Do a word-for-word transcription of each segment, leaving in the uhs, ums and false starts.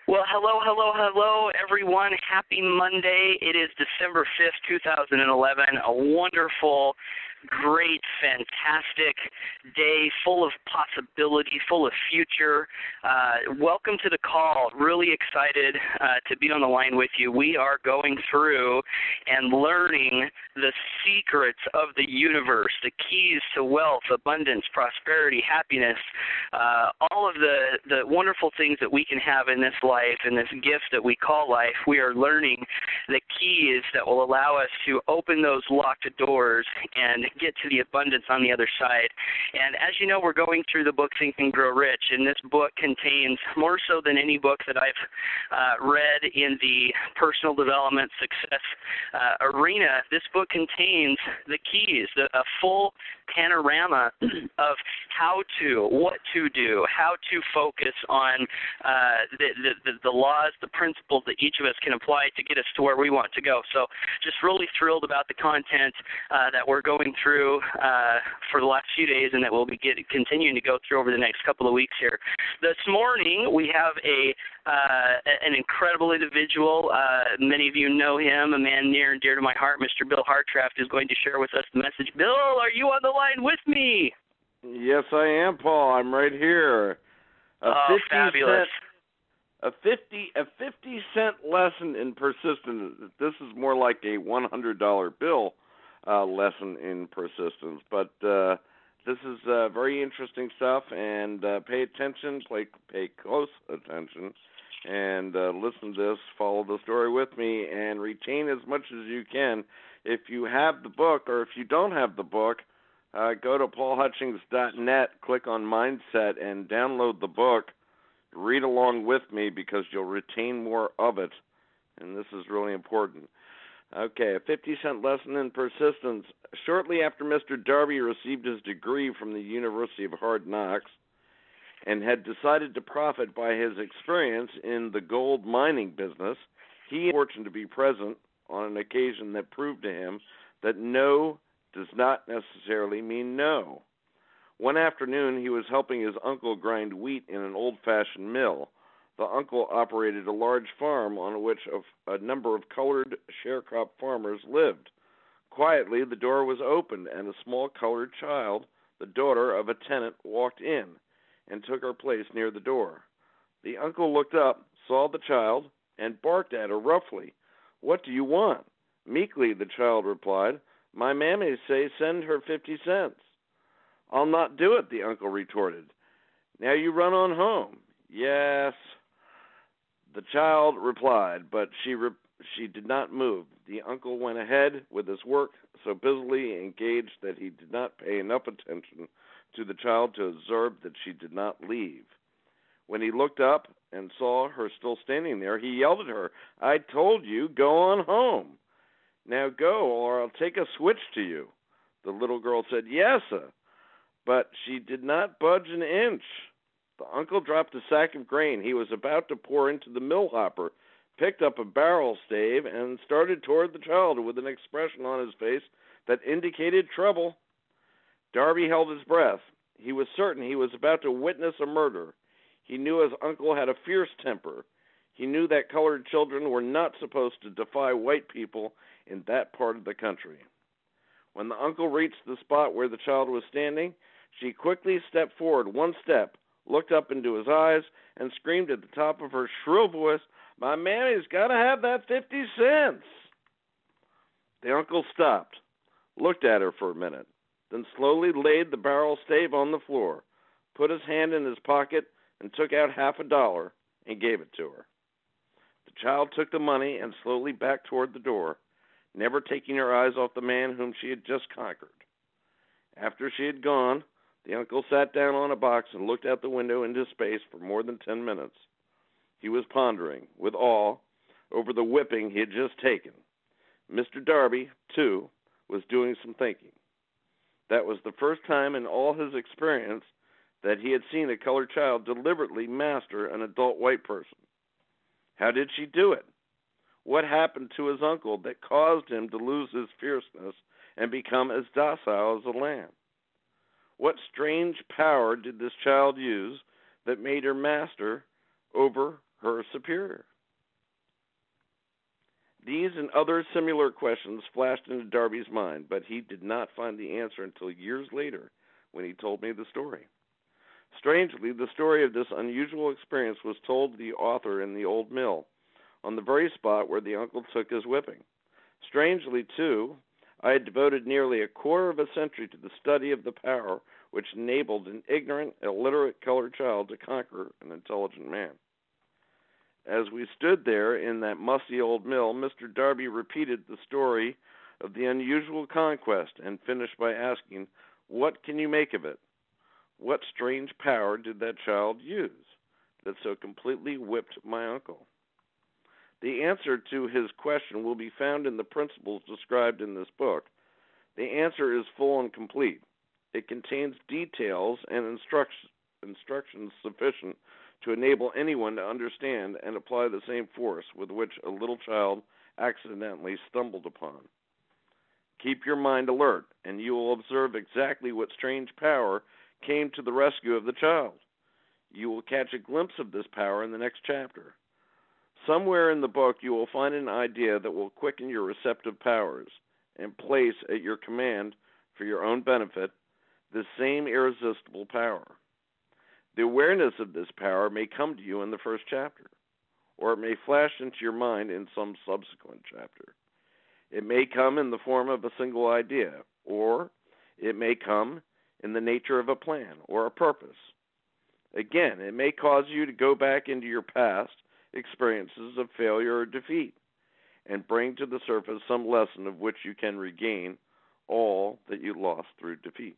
Well, hello, hello, hello, everyone. Happy Monday. It is December fifth, two thousand eleven. A wonderful, great, fantastic day full of possibility, full of future. Uh, welcome to the call. Really excited uh, to be on the line with you. We are going through and learning the secrets of the universe, the keys to wealth, abundance, prosperity, happiness, uh, all of the, the wonderful things that we can have in this life, in this gift that we call life. We are learning the keys that will allow us to open those locked doors and get to the abundance on the other side. And as you know, we're going through the book Think and Grow Rich, and this book contains, more so than any book that I've uh, read in the personal development success uh, arena, this book contains the keys, the, a full panorama of how to, what to do, how to focus on uh, the, the, the laws, the principles that each of us can apply to get us to where we want to go. So just really thrilled about the content uh, that we're going through uh, for the last few days and that we'll be get, continuing to go through over the next couple of weeks here. This morning we have a uh, an incredible individual. Uh, many of you know him, a man near and dear to my heart. Mister Bill Hartranft is going to share with us the message. Bill, are you on the line with me? Yes, I am, Paul. I'm right here. A oh, fifty fabulous. Cent, a fifty a fifty cent lesson in persistence. This is more like a one hundred dollar bill uh, lesson in persistence. But uh, this is uh, very interesting stuff, and uh, pay attention, pay, pay close attention, and uh, listen to this, follow the story with me, and retain as much as you can. If you have the book, or if you don't have the book, Uh, go to paul hutchings dot net, click on Mindset, and download the book. Read along with me because you'll retain more of it, and this is really important. Okay, a fifty cent lesson in persistence. Shortly after Mister Darby received his degree from the University of Hard Knocks and had decided to profit by his experience in the gold mining business, he was fortunate to be present on an occasion that proved to him that no does not necessarily mean no. One afternoon, he was helping his uncle grind wheat in an old-fashioned mill. The uncle operated a large farm on which a, a number of colored sharecrop farmers lived. Quietly, the door was opened, and a small colored child, the daughter of a tenant, walked in and took her place near the door. The uncle looked up, saw the child, and barked at her roughly. "What do you want?" Meekly, the child replied, "My mammies say send her fifty cents. "I'll not do it," the uncle retorted. "Now you run on home." "Yes," the child replied, but she re- she did not move. The uncle went ahead with his work, so busily engaged that he did not pay enough attention to the child to observe that she did not leave. When he looked up and saw her still standing there, he yelled at her, "I told you, go on home. Now go, or I'll take a switch to you." The little girl said, "Yes, sir," but she did not budge an inch. The uncle dropped a sack of grain he was about to pour into the mill hopper, picked up a barrel stave, and started toward the child with an expression on his face that indicated trouble. Darby held his breath. He was certain he was about to witness a murder. He knew his uncle had a fierce temper. He knew that colored children were not supposed to defy white people in that part of the country. When the uncle reached the spot where the child was standing, she quickly stepped forward one step, looked up into his eyes, and screamed at the top of her shrill voice, "My mammy's got to have that fifty cents. The uncle stopped, looked at her for a minute, then slowly laid the barrel stave on the floor, put his hand in his pocket, and took out half a dollar and gave it to her. The child took the money and slowly backed toward the door, never taking her eyes off the man whom she had just conquered. After she had gone, the uncle sat down on a box and looked out the window into space for more than ten minutes. He was pondering, with awe, over the whipping he had just taken. Mister Darby, too, was doing some thinking. That was the first time in all his experience that he had seen a colored child deliberately master an adult white person. How did she do it? What happened to his uncle that caused him to lose his fierceness and become as docile as a lamb? What strange power did this child use that made her master over her superior? These and other similar questions flashed into Darby's mind, but he did not find the answer until years later when he told me the story. Strangely, the story of this unusual experience was told to the author in the old mill, on the very spot where the uncle took his whipping. Strangely, too, I had devoted nearly a quarter of a century to the study of the power which enabled an ignorant, illiterate colored child to conquer an intelligent man. As we stood there in that musty old mill, Mister Darby repeated the story of the unusual conquest and finished by asking, "What can you make of it? What strange power did that child use that so completely whipped my uncle?" The answer to his question will be found in the principles described in this book. The answer is full and complete. It contains details and instructions, instructions sufficient to enable anyone to understand and apply the same force with which a little child accidentally stumbled upon. Keep your mind alert, and you will observe exactly what strange power came to the rescue of the child. You will catch a glimpse of this power in the next chapter. Somewhere in the book, you will find an idea that will quicken your receptive powers and place at your command, for your own benefit, the same irresistible power. The awareness of this power may come to you in the first chapter, or it may flash into your mind in some subsequent chapter. It may come in the form of a single idea, or it may come in the nature of a plan or a purpose. Again, it may cause you to go back into your past experiences of failure or defeat and bring to the surface some lesson of which you can regain all that you lost through defeat.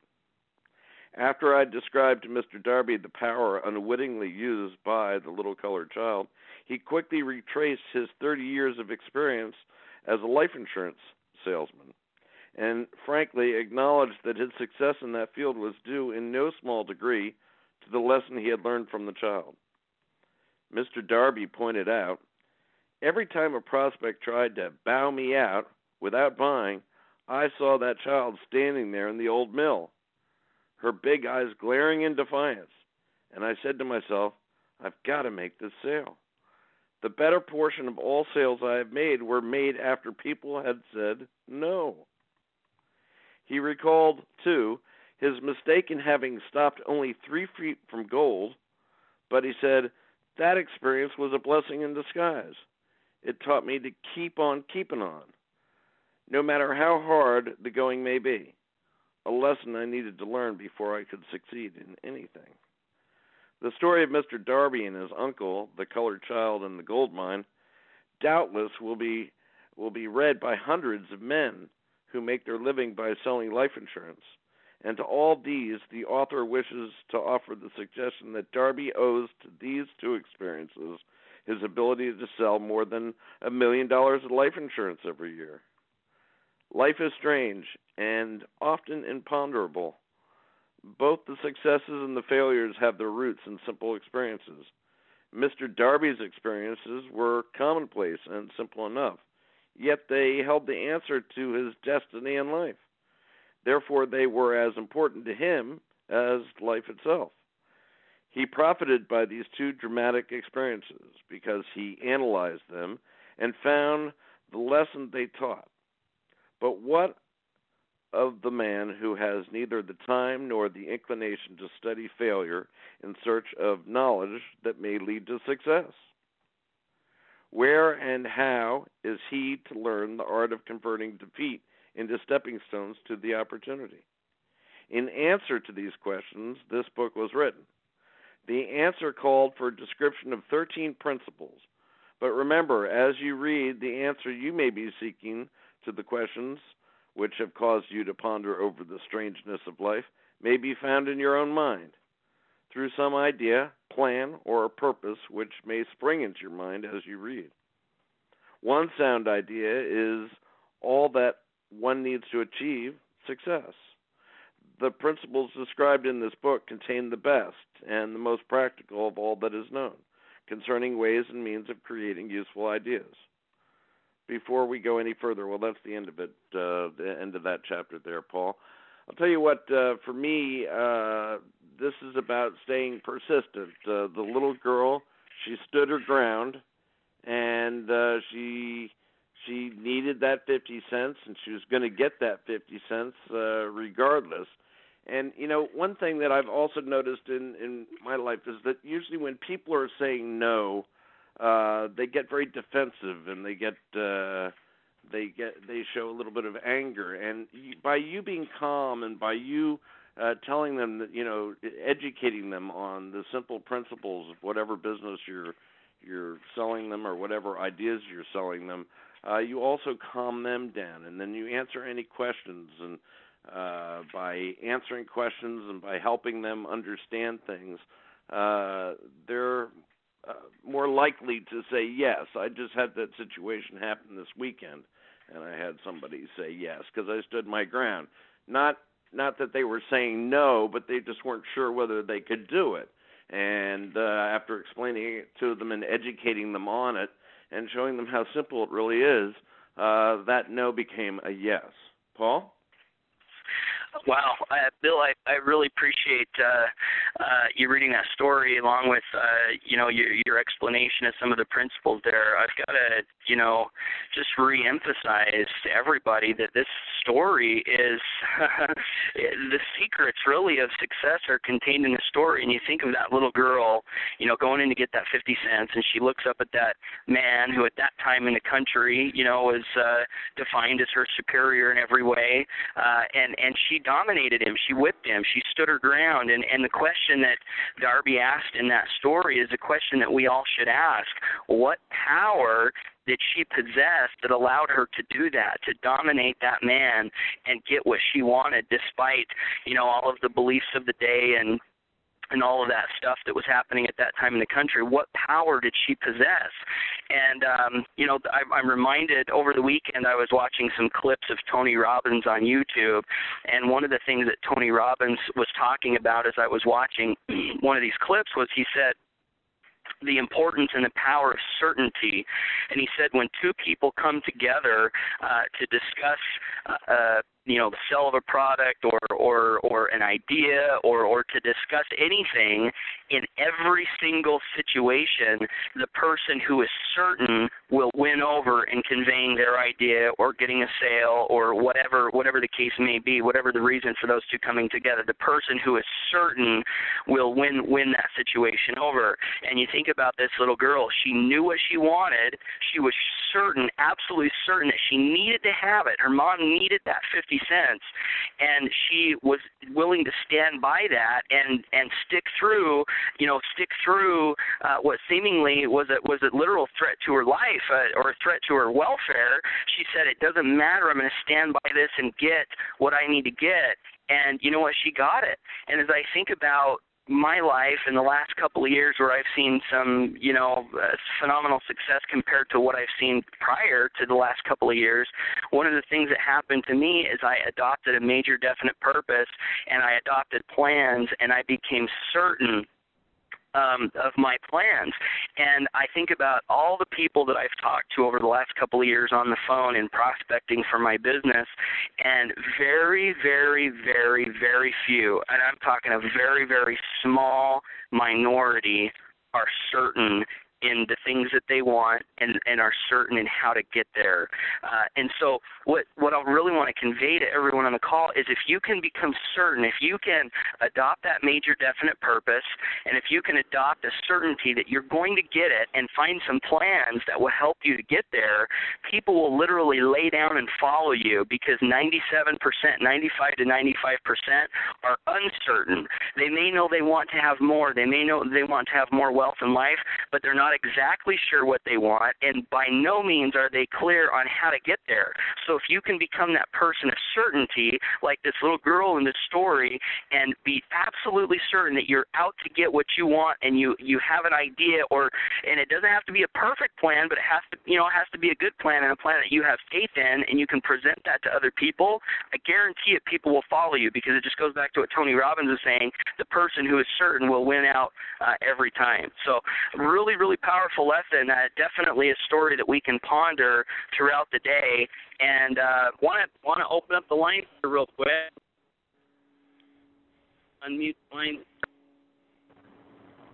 After I described to Mister Darby the power unwittingly used by the little colored child, he quickly retraced his thirty years of experience as a life insurance salesman, and frankly acknowledged that his success in that field was due in no small degree to the lesson he had learned from the child. Mister Darby pointed out, every time a prospect tried to bow me out without buying, I saw that child standing there in the old mill, her big eyes glaring in defiance, and I said to myself, I've got to make this sale. The better portion of all sales I have made were made after people had said no. He recalled, too, his mistake in having stopped only three feet from gold, but he said, that experience was a blessing in disguise. It taught me to keep on keeping on, no matter how hard the going may be, a lesson I needed to learn before I could succeed in anything. The story of Mister Darby and his uncle, the colored child in the gold mine, doubtless will be will be read by hundreds of men who make their living by selling life insurance. And to all these, the author wishes to offer the suggestion that Darby owes to these two experiences his ability to sell more than a million dollars of life insurance every year. Life is strange and often imponderable. Both the successes and the failures have their roots in simple experiences. Mister Darby's experiences were commonplace and simple enough, yet they held the answer to his destiny in life. Therefore, they were as important to him as life itself. He profited by these two dramatic experiences because he analyzed them and found the lesson they taught. But what of the man who has neither the time nor the inclination to study failure in search of knowledge that may lead to success? Where and how is he to learn the art of converting defeat into stepping stones to the opportunity? In answer to these questions, this book was written. The answer called for a description of thirteen principles. But remember, as you read, the answer you may be seeking to the questions which have caused you to ponder over the strangeness of life may be found in your own mind, through some idea, plan, or purpose which may spring into your mind as you read. One sound idea is all that one needs to achieve success. The principles described in this book contain the best and the most practical of all that is known concerning ways and means of creating useful ideas. Before we go any further, well, that's the end of it, uh, the end of that chapter there, Paul. I'll tell you what, uh, for me, uh, this is about staying persistent. Uh, the little girl, she stood her ground, and uh, she she needed that fifty cents, and she was going to get that fifty cents uh, regardless. And, you know, one thing that I've also noticed in, in my life is that usually when people are saying no, uh, they get very defensive, and they get uh, they get they show a little bit of anger. And you, by you being calm and by you uh, telling them that, you know, educating them on the simple principles of whatever business you're you're selling them or whatever ideas you're selling them, uh, you also calm them down, and then you answer any questions. And Uh, by answering questions and by helping them understand things, uh, they're uh, more likely to say yes. I just had that situation happen this weekend, and I had somebody say yes because I stood my ground. Not not that they were saying no, but they just weren't sure whether they could do it. And uh, after explaining it to them and educating them on it and showing them how simple it really is, uh, that no became a yes. Paul? Wow, uh, Bill, I, I really appreciate uh, uh, you reading that story along with, uh, you know, your, your explanation of some of the principles there. I've got to, you know, just re-emphasize to everybody that this story is the secrets really of success are contained in the story. And you think of that little girl, you know, going in to get that fifty cents, and she looks up at that man who at that time in the country, you know, was uh, defined as her superior in every way, uh, and, and she dominated him. She whipped him. She stood her ground. And, and the question that Darby asked in that story is a question that we all should ask. What power did she possess that allowed her to do that, to dominate that man and get what she wanted despite, you know, all of the beliefs of the day and and all of that stuff that was happening at that time in the country? What power did she possess? And, um, you know, I, I'm reminded over the weekend I was watching some clips of Tony Robbins on YouTube, and one of the things that Tony Robbins was talking about as I was watching one of these clips was he said, the importance and the power of certainty. And he said when two people come together uh, to discuss uh, uh, you know, the sale of a product or, or, or an idea or, or to discuss anything, in every single situation, the person who is certain will win over in conveying their idea or getting a sale or whatever whatever the case may be, whatever the reason for those two coming together. The person who is certain will win win that situation over. And you think about this little girl. She knew what she wanted. She was certain, absolutely certain that she needed to have it. Her mom needed that fifty cents, and she was willing to stand by that and, and stick through, you know, stick through uh, what seemingly was a, was a literal threat to her life uh, or a threat to her welfare. She said, it doesn't matter, I'm going to stand by this and get what I need to get. And you know what? She got it. And as I think about my life in the last couple of years where I've seen some, you know, uh, phenomenal success compared to what I've seen prior to the last couple of years, one of the things that happened to me is I adopted a major definite purpose, and I adopted plans, and I became certain Um, of my plans. And I think about all the people that I've talked to over the last couple of years on the phone and prospecting for my business, and very, very, very, very few, and I'm talking a very, very small minority, are certain in the things that they want and, and are certain in how to get there. Uh, and so what, what I really want to convey to everyone on the call is if you can become certain, if you can adopt that major definite purpose, and if you can adopt a certainty that you're going to get it and find some plans that will help you to get there, people will literally lay down and follow you because ninety-seven percent, ninety-five to ninety-five percent are uncertain. They may know they want to have more. They may know they want to have more wealth in life, but they're not exactly sure what they want, and by no means are they clear on how to get there. So if you can become that person of certainty, like this little girl in this story, and be absolutely certain that you're out to get what you want, and you, you have an idea, or and it doesn't have to be a perfect plan, but it has to, you know, it has to be a good plan and a plan that you have faith in, and you can present that to other people. I guarantee it, people will follow you because it just goes back to what Tony Robbins is saying: the person who is certain will win out uh, every time. So really, really powerful lesson. Uh, definitely a story that we can ponder throughout the day. And uh, want to want to open up the line real quick. Unmute line.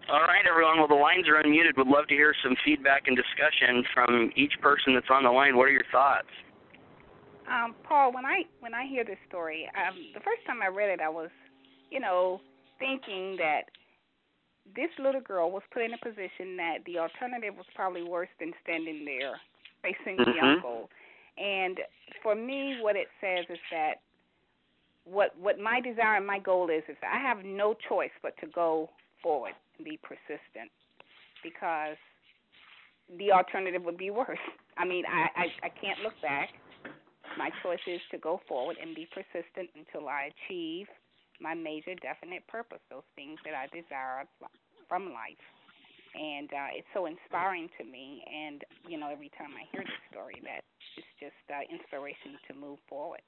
All right, everyone. Well, the lines are unmuted. Would love to hear some feedback and discussion from each person that's on the line. What are your thoughts? Um, Paul, when I when I hear this story, um, the first time I read it, I was, you know, thinking that this little girl was put in a position that the alternative was probably worse than standing there facing mm-hmm. the uncle. And for me, what it says is that what what my desire and my goal is is I have no choice but to go forward and be persistent, because the alternative would be worse. I mean, I, I, I can't look back. My choice is to go forward and be persistent until I achieve my major definite purpose, those things that I desire from life. And uh, it's so inspiring to me. And, you know, every time I hear this story, that it's just uh, inspiration to move forward.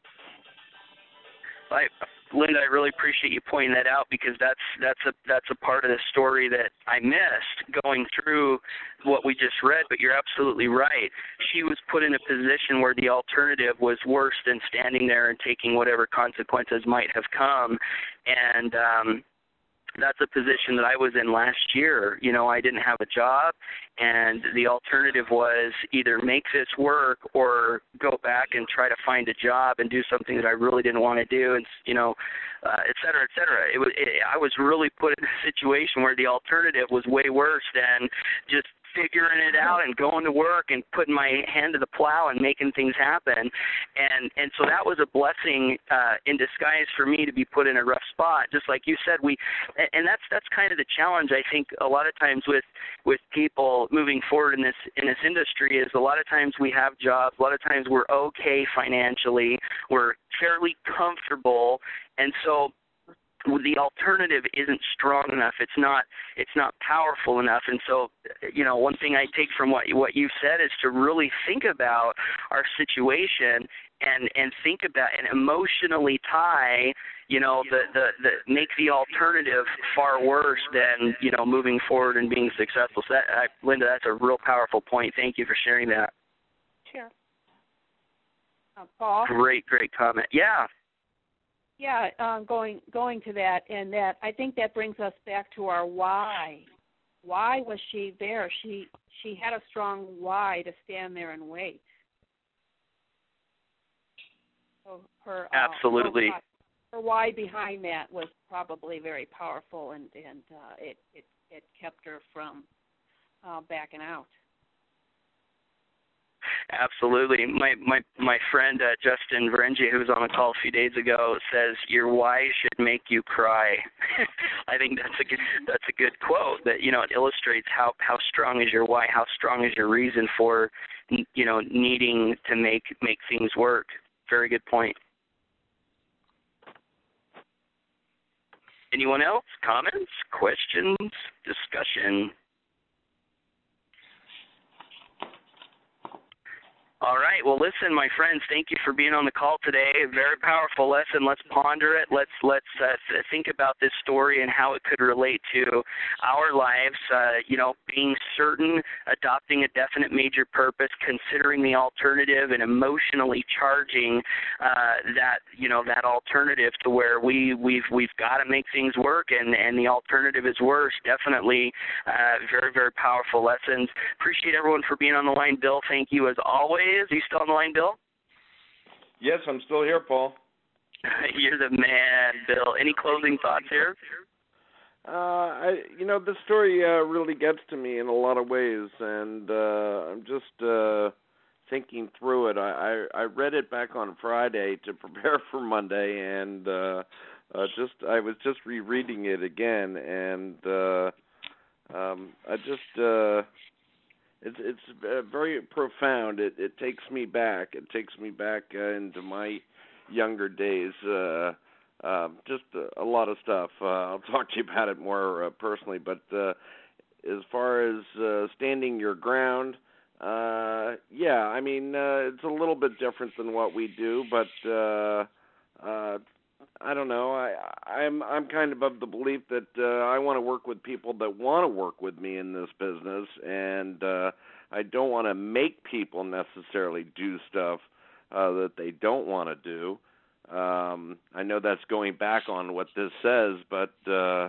I, Linda, I really appreciate you pointing that out, because that's that's a that's a part of the story that I missed going through what we just read. But you're absolutely right. She was put in a position where the alternative was worse than standing there and taking whatever consequences might have come. And um, that's a position that I was in last year. You know, I didn't have a job, and the alternative was either make this work or go back and try to find a job and do something that I really didn't want to do, and, you know, uh, et cetera, et cetera. It was, it, I was really put in a situation where the alternative was way worse than just figuring it out and going to work and putting my hand to the plow and making things happen. And and so that was a blessing uh, in disguise for me to be put in a rough spot. Just like you said, we and that's that's kind of the challenge, I think, a lot of times with with people moving forward in this in this industry is a lot of times we have jobs, a lot of times we're okay financially, we're fairly comfortable, and so the alternative isn't strong enough. It's not. It's not powerful enough. And so, you know, one thing I take from what what you said is to really think about our situation and and think about and emotionally tie, you know, the the, the make the alternative far worse than, you know, moving forward and being successful. So that, I, Linda, that's a real powerful point. Thank you for sharing that. Sure. Uh, Paul. Great, great comment. Yeah. Yeah, um, going going to that, and that I think that brings us back to our why. Why was she there? She she had a strong why to stand there and wait. So her uh, absolutely. Her, her why behind that was probably very powerful, and and uh, it it it kept her from uh, backing out. Absolutely. My my my friend uh, Justin Varengi, who was on the call a few days ago, says your why should make you cry. I think that's a good that's a good quote. That, you know, it illustrates how how strong is your why, how strong is your reason for, you know, needing to make make things work. Very good point. Anyone else? Comments, questions, discussion? All right. Well, listen, my friends, thank you for being on the call today. A very powerful lesson. Let's ponder it. Let's let's uh, think about this story and how it could relate to our lives. Uh, you know, being certain, adopting a definite major purpose, considering the alternative, and emotionally charging uh, that you know that alternative to where we we've we've got to make things work, and and the alternative is worse. Definitely, uh, very very powerful lessons. Appreciate everyone for being on the line. Bill, thank you as always. Are you still on the line, Bill? Yes, I'm still here, Paul. You're the man, Bill. Any closing thoughts here? Uh, I, you know, this story uh, really gets to me in a lot of ways, and uh, I'm just uh, thinking through it. I, I, I read it back on Friday to prepare for Monday, and uh, uh, just I was just rereading it again, and uh, um, I just. Uh, It's it's uh, very profound. It it takes me back. It takes me back uh, into my younger days. Uh, uh, just a, a lot of stuff. Uh, I'll talk to you about it more uh, personally. But uh, as far as uh, standing your ground, uh, yeah, I mean uh, it's a little bit different than what we do. But uh, uh, I don't know. I I'm I'm kind of of the belief that uh, I want to work with people that want to work with me in this business, and uh, I don't want to make people necessarily do stuff uh, that they don't want to do. Um, I know that's going back on what this says, but uh,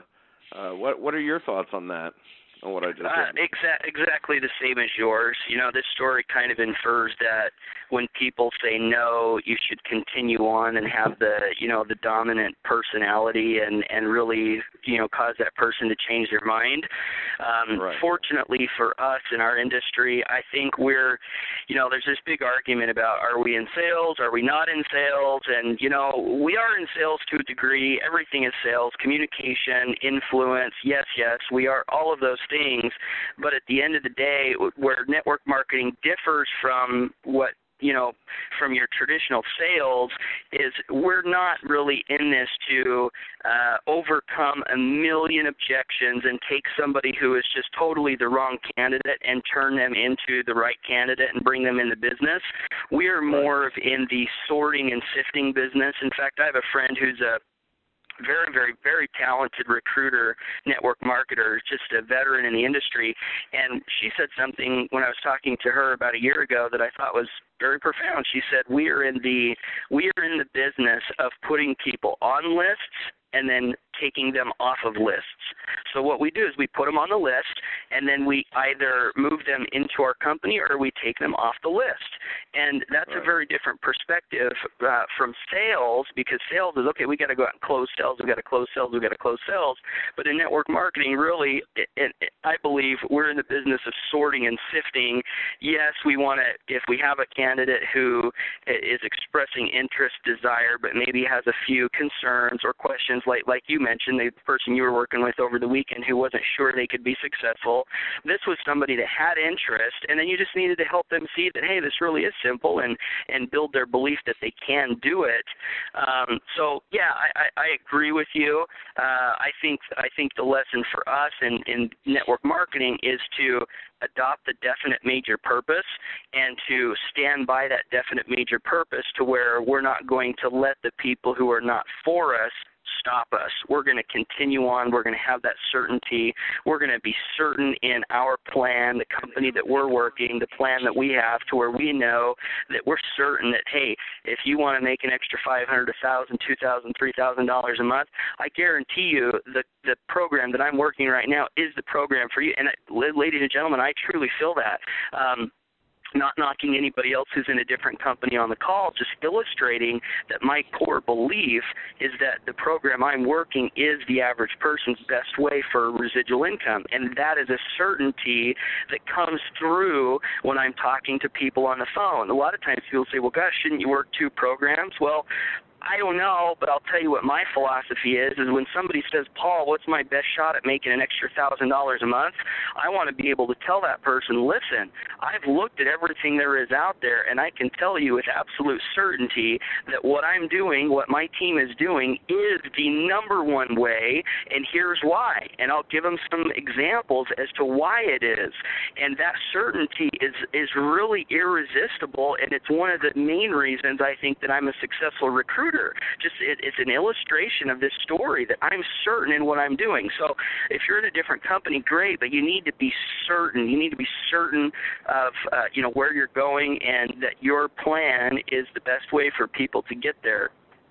Uh, what what are your thoughts on that? On what I just uh, said? Exa- exactly the same as yours. You know, this story kind of infers that when people say no, you should continue on and have the, you know, the dominant personality and, and really, you know, cause that person to change their mind. Um, right. Fortunately for us in our industry, I think we're, you know, there's this big argument about are we in sales, are we not in sales? And, you know, we are in sales to a degree. Everything is sales, communication, influence. Yes, yes, we are all of those things. But at the end of the day, where network marketing differs from what, you know, from your traditional sales is we're not really in this to uh, overcome a million objections and take somebody who is just totally the wrong candidate and turn them into the right candidate and bring them in the business. We are more of in the sorting and sifting business. In fact, I have a friend who's a very, very, very talented recruiter, network marketer, just a veteran in the industry. And she said something when I was talking to her about a year ago that I thought was very profound. She said, we are in the we are in the business of putting people on lists and then taking them off of lists. So what we do is we put them on the list, and then we either move them into our company or we take them off the list. And that's right. a very different perspective uh, from sales, because sales is, okay, we got to go out and close sales, we got to close sales, we got to close sales. But in network marketing, really, it, it, I believe we're in the business of sorting and sifting. Yes, we want to, if we have a candidate who is expressing interest, desire, but maybe has a few concerns or questions, like like you mentioned, the person you were working with over the weekend who wasn't sure they could be successful. This was somebody that had interest, and then you just needed to help them see that, hey, this really is simple, and, and build their belief that they can do it. Um, so, yeah, I, I, I agree with you. Uh, I think I think the lesson for us in, in network marketing is to adopt a definite major purpose and to stand by that definite major purpose to where we're not going to let the people who are not for us stop us. We're going to continue on. We're going to have that certainty. We're going to be certain in our plan, the company that we're working, the plan that we have, to where we know that we're certain that, hey, if you want to make an extra five hundred dollars, one thousand dollars, two thousand dollars, three thousand dollars a month, I guarantee you the, the program that I'm working right now is the program for you. And, I, ladies and gentlemen, I truly feel that. Um, Not knocking anybody else who's in a different company on the call, just illustrating that my core belief is that the program I'm working is the average person's best way for residual income. And that is a certainty that comes through when I'm talking to people on the phone. A lot of times people say, well, gosh, shouldn't you work two programs? Well, I don't know, but I'll tell you what my philosophy is, is when somebody says, Paul, what's my best shot at making an extra one thousand dollars a month? I want to be able to tell that person, listen, I've looked at everything there is out there, and I can tell you with absolute certainty that what I'm doing, what my team is doing, is the number one way, and here's why. And I'll give them some examples as to why it is. And that certainty is, is really irresistible, and it's one of the main reasons I think that I'm a successful recruiter. Just it, it's an illustration of this story that I'm certain in what I'm doing. So if you're in a different company, great, but you need to be certain. You need to be certain of uh, you know where you're going and that your plan is the best way for people to get there.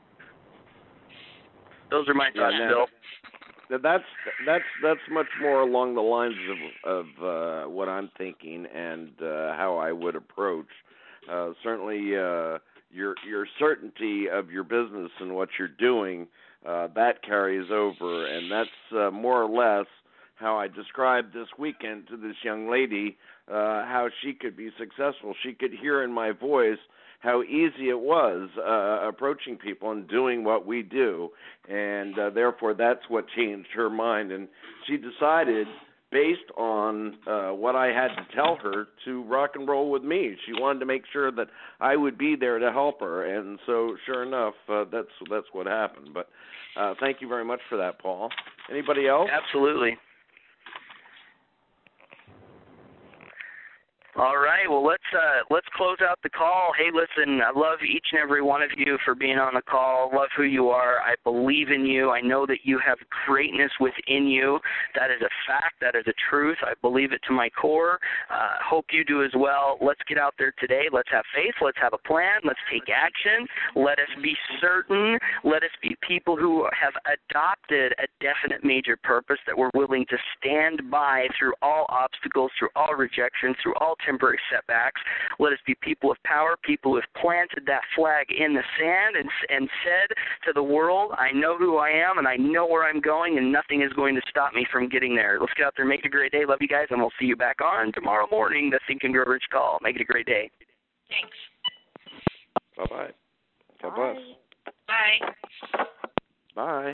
Those are my thoughts, yeah, Bill. That's that's that's much more along the lines of of uh, what I'm thinking and uh, how I would approach. Uh, certainly. Uh, Your your certainty of your business and what you're doing, uh, that carries over, and that's uh, more or less how I described this weekend to this young lady, uh, how she could be successful. She could hear in my voice how easy it was uh, approaching people and doing what we do, and uh, therefore that's what changed her mind, and she decided, based on uh, what I had to tell her, to rock and roll with me. She wanted to make sure that I would be there to help her, and so sure enough, uh, that's that's what happened. But uh, thank you very much for that, Paul. Anybody else? Absolutely. All right. Well, let's uh, let's close out the call. Hey, listen, I love each and every one of you for being on the call. Love who you are. I believe in you. I know that you have greatness within you. That is a fact. That is a truth. I believe it to my core. Uh, hope you do as well. Let's get out there today. Let's have faith. Let's have a plan. Let's take action. Let us be certain. Let us be people who have adopted a definite major purpose that we're willing to stand by through all obstacles, through all rejection, through all temporary setbacks. Let us be people of power, people who have planted that flag in the sand and, and said to the world, I know who I am and I know where I'm going and nothing is going to stop me from getting there. Let's get out there, make it a great day. Love you guys, and we'll see you back on tomorrow morning, the Think and Grow Rich call. Make it a great day. Thanks. Bye-bye. God bless. Bye. Bye.